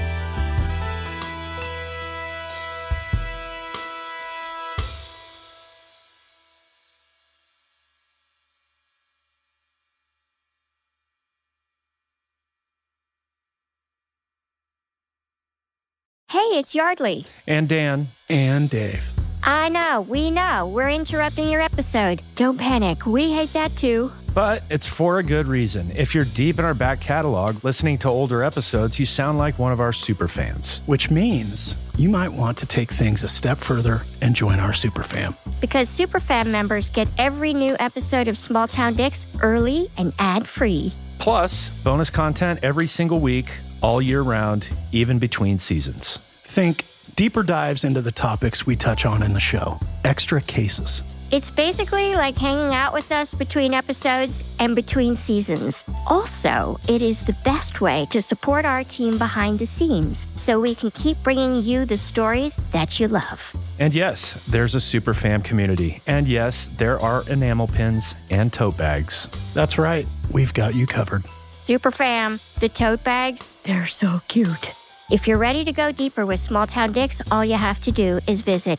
Speaker 1: Hey, it's Yardley.
Speaker 2: And Dan.
Speaker 3: And Dave.
Speaker 1: I know, we know. We're interrupting your episode. Don't panic. We hate that too.
Speaker 2: But it's for a good reason. If you're deep in our back catalog, listening to older episodes, you sound like one of our super fans.
Speaker 3: Which means you might want to take things a step further and join our super fam.
Speaker 1: Because super fam members get every new episode of Small Town Dicks early and ad-free.
Speaker 2: Plus, bonus content every single week, all year round, even between seasons.
Speaker 3: Think deeper dives into the topics we touch on in the show. Extra cases.
Speaker 1: It's basically like hanging out with us between episodes and between seasons. Also, it is the best way to support our team behind the scenes so we can keep bringing you the stories that you love.
Speaker 2: And yes, there's a super fam community. And yes, there are enamel pins and tote bags.
Speaker 3: That's right. We've got you covered.
Speaker 1: Super fam, the tote bags, they're so cute. If you're ready to go deeper with Small Town Dicks, all you have to do is visit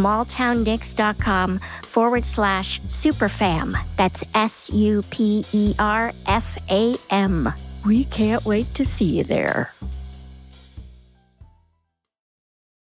Speaker 1: smalltowndicks.com/superfam. That's SUPERFAM. We can't wait to see you there.